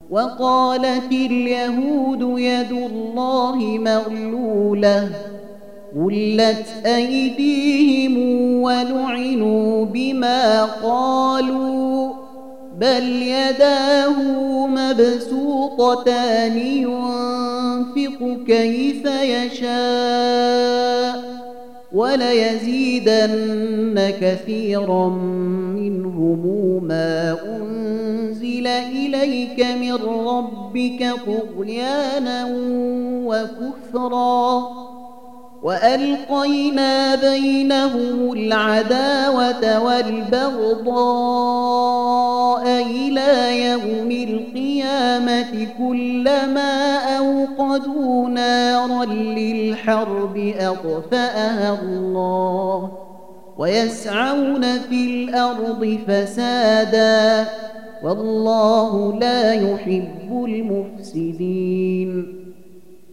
وقالت اليهود يد الله مغلولة غلت أيديهم ولعنوا بما قالوا بل يداه مبسوطتان ينفق كيف يشاء وليزيدن كثيرا منهم ما أنزل إليك من ربك طغيانا وكفرا وألقينا بينهم العداوة والبغضاء إلى يوم القيامة كلما أوقدوا نارا للحرب أطفأها الله ويسعون في الأرض فسادا والله لا يحب المفسدين